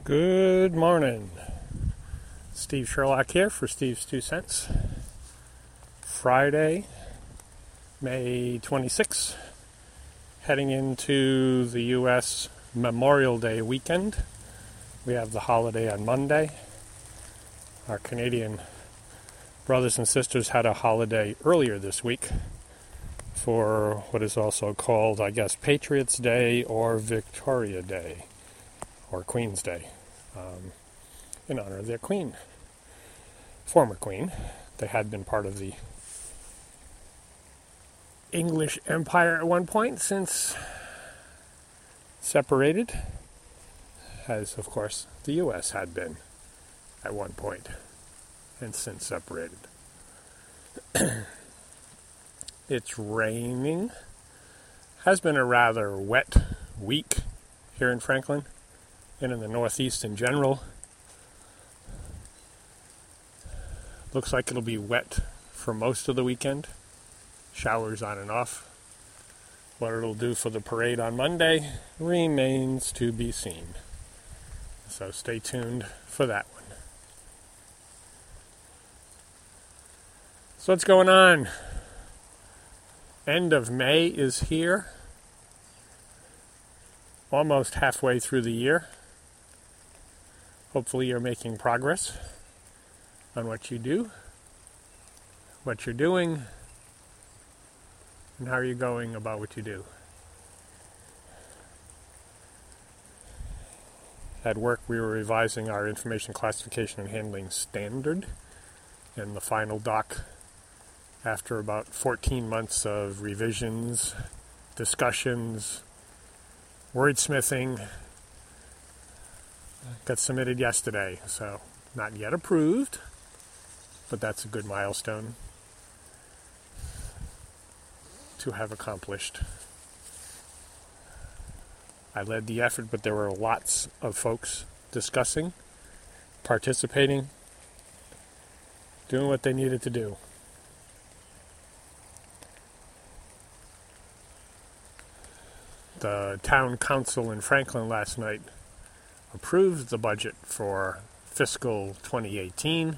Good morning. Steve Sherlock here for Steve's 2 Cents. Friday, May 26th, heading into the U.S. Memorial Day weekend. We have the holiday on Monday. Our Canadian brothers and sisters had a holiday earlier this week for what is also called, I guess, Patriots' Day or Victoria Day or Queen's Day, in honor of their queen, former queen. They had been part of the English Empire at one point, since separated, as of course the U.S. had been at one point, and since separated. It's raining. Has been a rather wet week here in Franklin and in the Northeast in general. Looks like it'll be wet for most of the weekend. Showers on and off. What it'll do for the parade on Monday remains to be seen. So stay tuned for that one. So what's going on? End of May is here. Almost halfway through the year. Hopefully you're making progress on what you do, what you're doing, and how you're going about what you do. At work, we were revising our information classification and handling standard, and the final doc, after about 14 months of revisions, discussions, wordsmithing, got submitted yesterday. So not yet approved, but that's a good milestone to have accomplished. I led the effort, but there were lots of folks discussing, participating, doing what they needed to do. The town council in Franklin last night approved the budget for fiscal 2018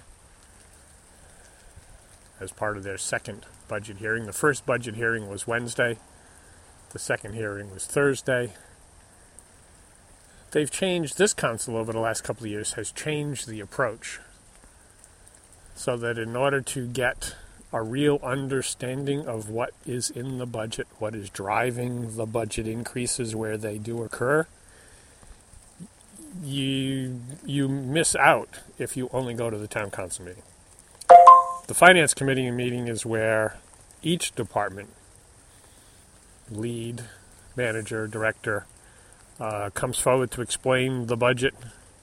as part of their second budget hearing. The first budget hearing was Wednesday. The second hearing was Thursday. They've changed, this council over the last couple of years has changed the approach so that in order to get a real understanding of what is in the budget, what is driving the budget increases where they do occur, you miss out if you only go to the town council meeting. The finance committee meeting is where each department, lead, manager, director, comes forward to explain the budget,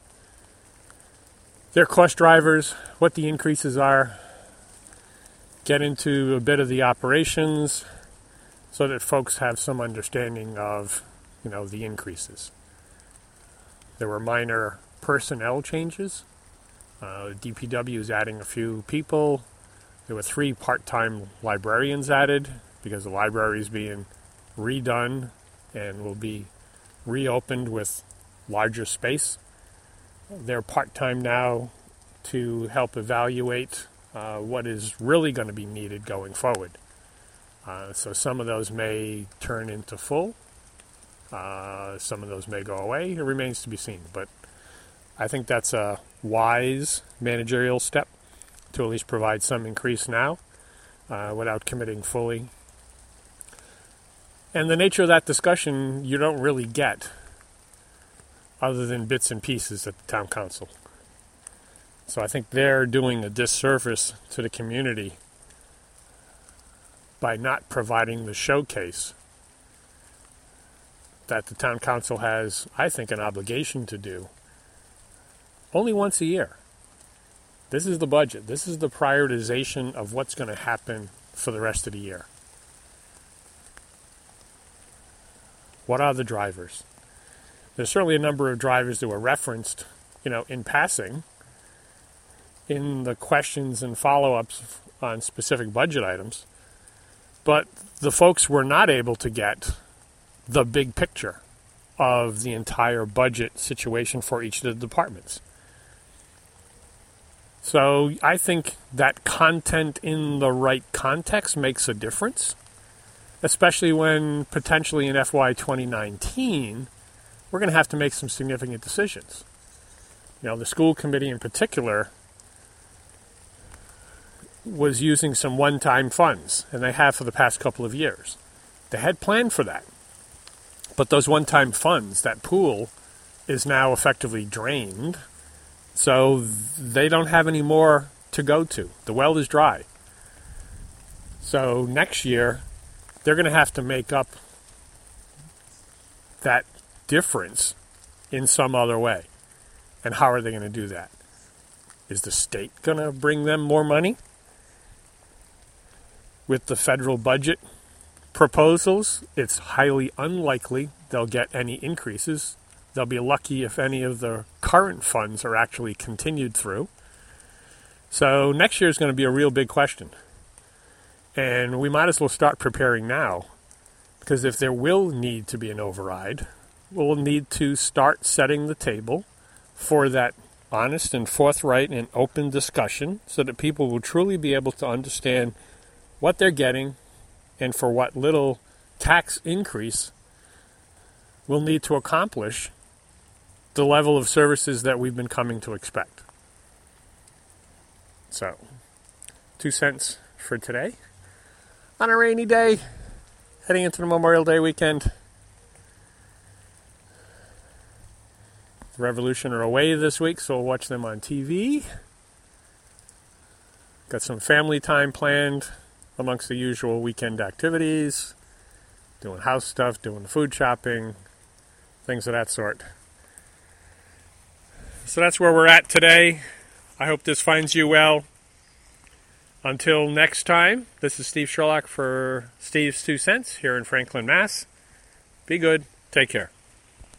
their cost drivers, what the increases are, get into a bit of the operations so that folks have some understanding of, the increases. There were minor personnel changes. DPW is adding a few people. There were 3 part-time librarians added because the library is being redone and will be reopened with larger space. They're part-time now to help evaluate what is really going to be needed going forward. So some of those may turn into full. Some of those may go away. It remains to be seen. But I think that's a wise managerial step to at least provide some increase now without committing fully. And the nature of that discussion you don't really get other than bits and pieces at the town council. So I think they're doing a disservice to the community by not providing the showcase that the town council has, I think, an obligation to do only once a year. This is the budget. This is the prioritization of what's going to happen for the rest of the year. What are the drivers? There's certainly a number of drivers that were referenced, in passing in the questions and follow-ups on specific budget items. But the folks were not able to get the big picture of the entire budget situation for each of the departments. So I think that content in the right context makes a difference, especially when potentially in FY 2019, we're going to have to make some significant decisions. The school committee in particular was using some one-time funds, and they have for the past couple of years. They had planned for that. But those one-time funds, that pool, is now effectively drained, so they don't have any more to go to. The well is dry. So next year, they're going to have to make up that difference in some other way. And how are they going to do that? Is the state going to bring them more money? With the federal budget proposals, it's highly unlikely they'll get any increases. They'll be lucky if any of the current funds are actually continued through. So next year is going to be a real big question. And we might as well start preparing now, because if there will need to be an override, we'll need to start setting the table for that honest and forthright and open discussion so that people will truly be able to understand what they're getting and for what little tax increase will need to accomplish the level of services that we've been coming to expect. So, 2 cents for today. On a rainy day, heading into the Memorial Day weekend. The Revolution are away this week, so we'll watch them on TV. Got some family time planned amongst the usual weekend activities, doing house stuff, doing food shopping, things of that sort. So that's where we're at today. I hope this finds you well. Until next time, this is Steve Sherlock for Steve's 2 Cents here in Franklin, Mass. Be good. Take care.